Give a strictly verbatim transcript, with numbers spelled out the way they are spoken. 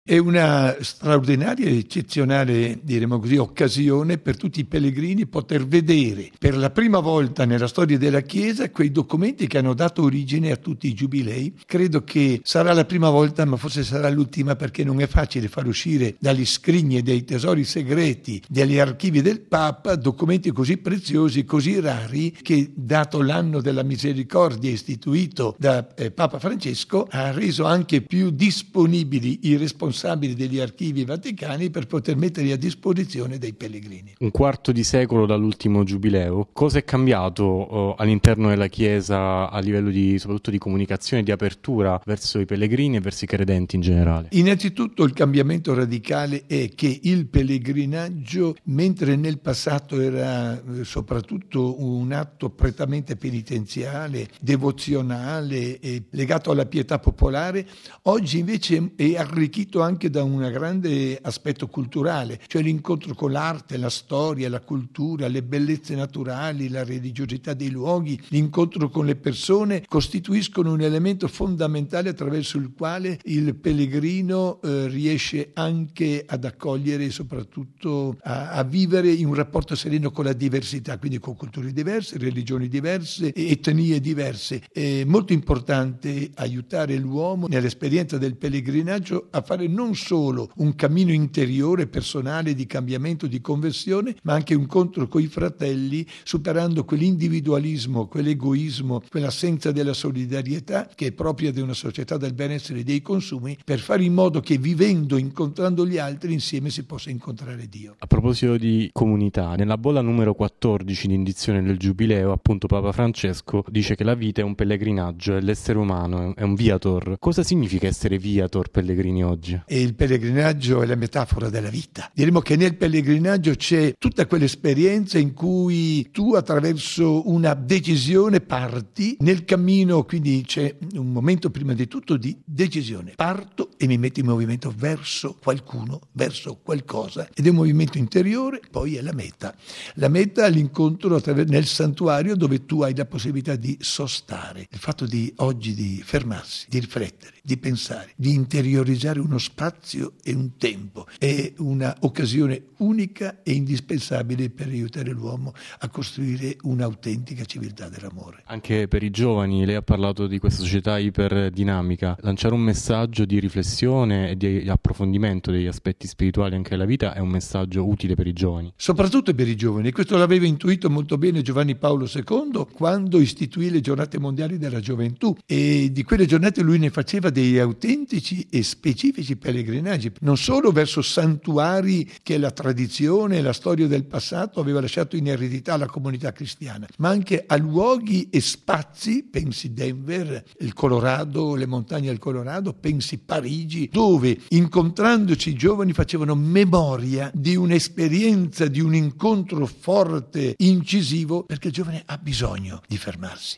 È una straordinaria e eccezionale, diremo così, occasione per tutti i pellegrini poter vedere per la prima volta nella storia della Chiesa quei documenti che hanno dato origine a tutti i giubilei. Credo che sarà la prima volta, ma forse sarà l'ultima, perché non è facile far uscire dagli scrigni e dai tesori segreti degli archivi del Papa documenti così preziosi, così rari, che dato l'anno della misericordia istituito da eh, Papa Francesco ha reso anche più disponibili i responsabili degli archivi vaticani per poter metterli a disposizione dei pellegrini. Un quarto di secolo dall'ultimo giubileo, cosa è cambiato oh, all'interno della Chiesa a livello di soprattutto di comunicazione, di apertura verso i pellegrini e verso i credenti in generale? Innanzitutto il cambiamento radicale è che il pellegrinaggio, mentre nel passato era soprattutto un atto prettamente penitenziale, devozionale e legato alla pietà popolare, oggi invece è arricchito anche da un grande aspetto culturale, cioè l'incontro con l'arte, la storia, la cultura, le bellezze naturali, la religiosità dei luoghi, l'incontro con le persone costituiscono un elemento fondamentale attraverso il quale il pellegrino eh, riesce anche ad accogliere e soprattutto a, a vivere in un rapporto sereno con la diversità, quindi con culture diverse, religioni diverse, etnie diverse. È molto importante aiutare l'uomo nell'esperienza del pellegrinaggio a fare non solo un cammino interiore, personale, di cambiamento, di conversione, ma anche un incontro coi fratelli, superando quell'individualismo, quell'egoismo, quell'assenza della solidarietà che è propria di una società del benessere e dei consumi, per fare in modo che vivendo, incontrando gli altri, insieme si possa incontrare Dio. A proposito di comunità, nella bolla numero quattordici di indizione del Giubileo, appunto Papa Francesco dice che la vita è un pellegrinaggio e l'essere umano è un viator. Cosa significa essere viator pellegrini oggi? E il pellegrinaggio è la metafora della vita. Diremo che nel pellegrinaggio c'è tutta quell'esperienza in cui tu attraverso una decisione parti nel cammino, quindi c'è un momento prima di tutto di decisione. Parto e mi metto in movimento verso qualcuno, verso qualcosa, ed è un movimento interiore, poi è la meta. La meta è l'incontro attraverso, nel santuario, dove tu hai la possibilità di sostare. Il fatto di oggi di fermarsi, di riflettere, di pensare, di interiorizzare uno spazio e un tempo è una occasione unica e indispensabile per aiutare l'uomo a costruire un'autentica civiltà dell'amore. Anche per i giovani, lei ha parlato di questa società iperdinamica, lanciare un messaggio di riflessione e di approfondimento degli aspetti spirituali anche della vita è un messaggio utile per i giovani. Soprattutto per i giovani, e questo l'aveva intuito molto bene Giovanni Paolo secondo quando istituì le giornate mondiali della gioventù, e di quelle giornate lui ne faceva dei autentici e specifici pellegrinaggi, non solo verso santuari che la tradizione e la storia del passato aveva lasciato in eredità alla comunità cristiana, ma anche a luoghi e spazi, pensi Denver, il Colorado, le montagne del Colorado, pensi Parigi, dove incontrandoci i giovani facevano memoria di un'esperienza, di un incontro forte, incisivo, perché il giovane ha bisogno di fermarsi,